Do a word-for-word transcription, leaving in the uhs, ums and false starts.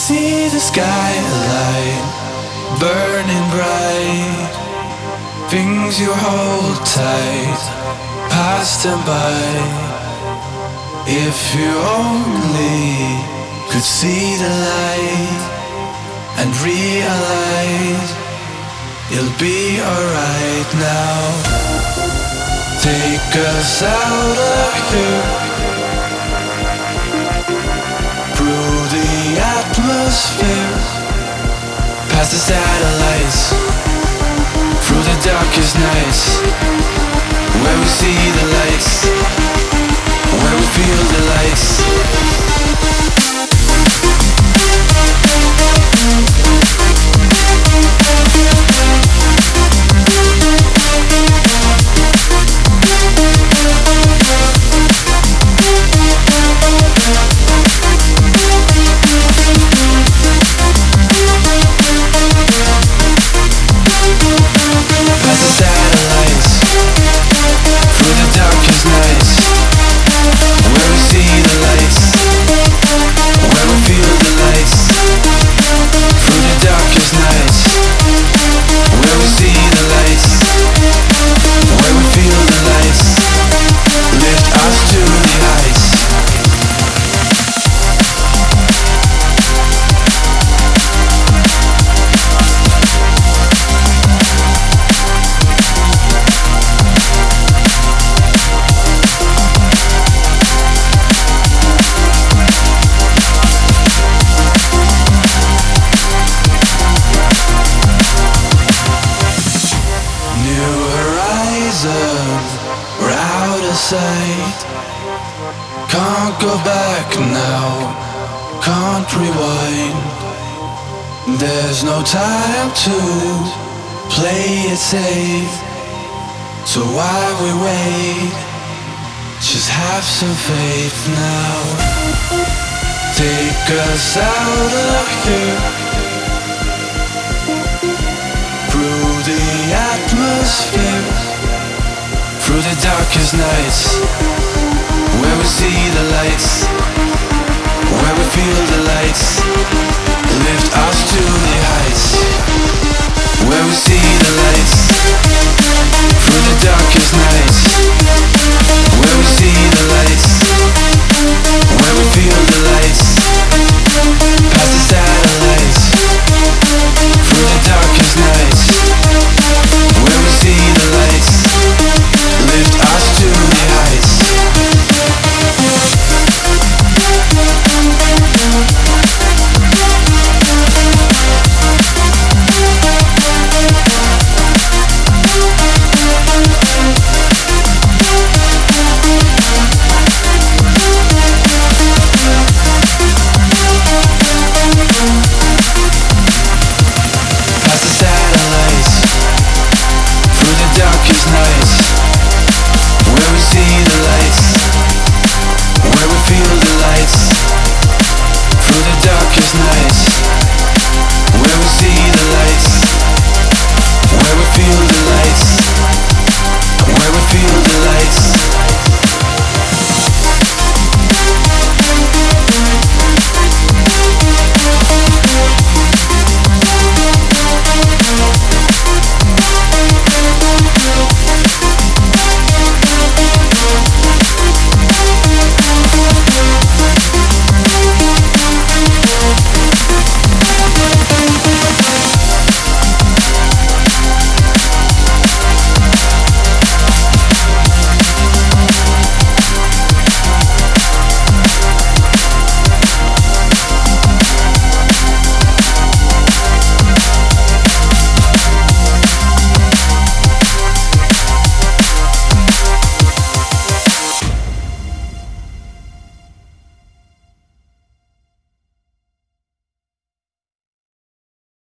see the skyline burning bright, things you hold tight, past and by. If you only could see the light and realize you'll be alright now. Take us out of here, through the atmosphere, past the satellites, through the darkest nights, where we see the lights, where we feel the lights. We're out of sight, can't go back now, can't rewind. There's no time to play it safe, so why we wait? Just have some faith now. Take us out of here, through the atmosphere, through the darkest nights, where we see the lights, where we feel the lights, lift us to the heights.